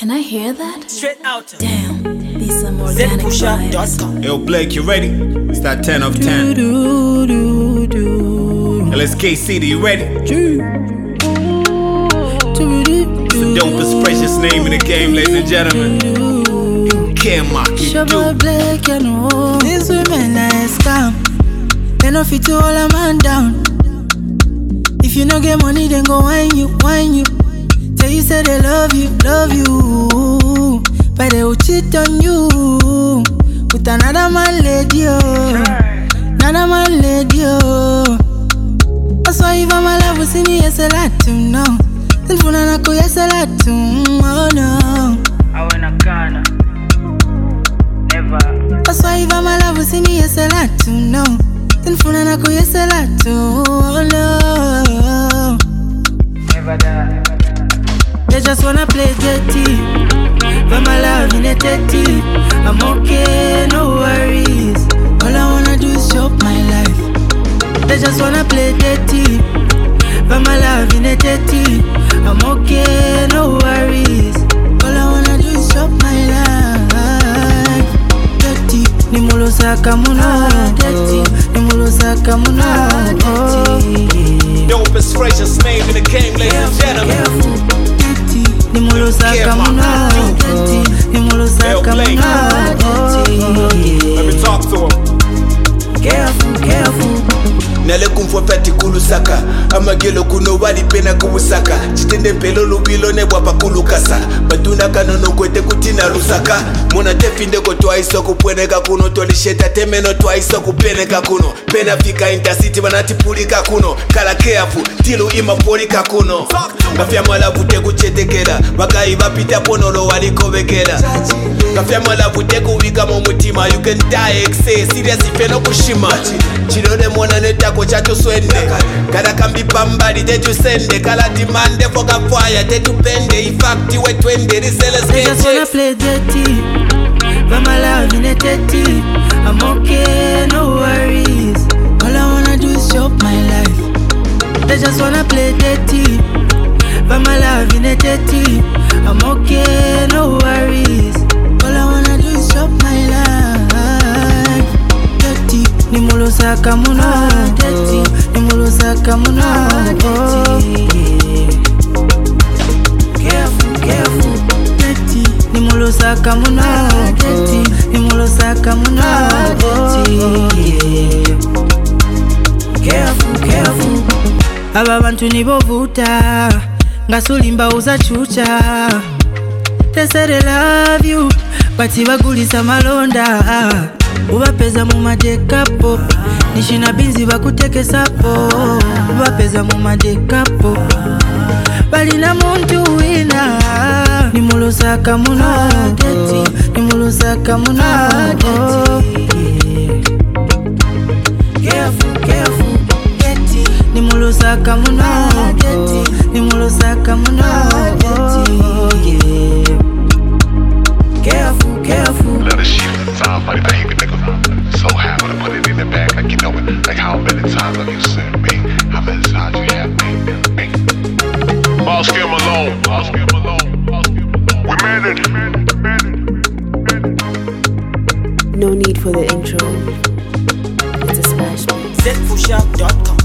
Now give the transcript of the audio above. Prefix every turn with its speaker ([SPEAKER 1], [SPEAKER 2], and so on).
[SPEAKER 1] Can I hear that?
[SPEAKER 2] Straight out.
[SPEAKER 1] Damn, these some organic vibes.
[SPEAKER 3] Yo, Blake, you ready? It's that 10 of 10. LSKC, you ready? It's the dopest, precious name in the game, ladies and gentlemen. K-Mark, you do.
[SPEAKER 4] Blake, you know. These women are scam. They no fit to hold a man down. If you no get money, then go whine you. Tell you say they love you, but they will cheat on you with another man lady, another man lady. That's why if I'm alive, we see yes a lot to know. Then for na ko yes a lot to oh no.
[SPEAKER 2] I wanna Ghana, never.
[SPEAKER 4] That's why if I'm alive, we see yes a lot to know. Then for na ko yes a lot to oh no.
[SPEAKER 2] Never die.
[SPEAKER 4] They just wanna play dirty, but my love in a dirty. I'm okay, no worries. All I wanna do is chop my life. They just wanna play dirty, but my love in a dirty. I'm okay, no worries. All I wanna do is chop my life. Dirty, ni mulo saka muno. Dirty, ni mulo saka muno.
[SPEAKER 3] Dopest, precious name in the game, ladies and gentlemen.
[SPEAKER 4] Nimulo saka muno. Nimulo saka muno.
[SPEAKER 3] Let me talk to him.
[SPEAKER 4] Careful.
[SPEAKER 5] Nale kumfo peti kulusaka amagelo kuno wali pena kuwusaka chitende pelo lubilo ne wapa kulukasa batuna kanono kwete kutina lusaka muna tefinde ko twaiso kupweneka kuno tolisheta temeno twaiso kupeneka kuno pena fika intercity banatipulika kuno kala careful tilu imapolika kuno kafya mwala vute kuchetekera bagayi bapita ponolo walikobekera kafya mwala vute kuwika mu mutima you can die excess serious ifeno kushima chirode mwana netako chacho swende kada kambi pambali tetu sende kala dimande foka fire tetu pende ifakti we twende riseles
[SPEAKER 4] They just wanna play dirty, but my love in a dirty. I'm okay, no worries. All I wanna do is chop my life. They just wanna play dirty, but my love in a dirty. I'm okay, no worries. All I wanna do is chop my life. Dirty, ni mulo saka muno. Dirty, ni mulo saka muno. Careful. Dirty, ni mulo saka muno. Dirty, ni mulo saka muno. Careful. Aba bantu nibovuta ngasulimba uza chucha. They say they love you, but bagulisa malonda. Ubapeza mu madekapo, nishina binzi bakutekesapo. Ubapeza mu madekapo, balina muntu wina. Nimulo saka muno, nimulo saka muno. Careful, nimulo saka muno, nimulo saka muno. Careful.
[SPEAKER 6] Let us shoot the time, buddy. I hate the nigga. So happy to put it in the bag, like you know it. Like how many times have you seen me? How many times you have me? Oscar Malone. We made it.
[SPEAKER 1] No need for the intro. It's a smash beat.
[SPEAKER 2] ZFushUp.com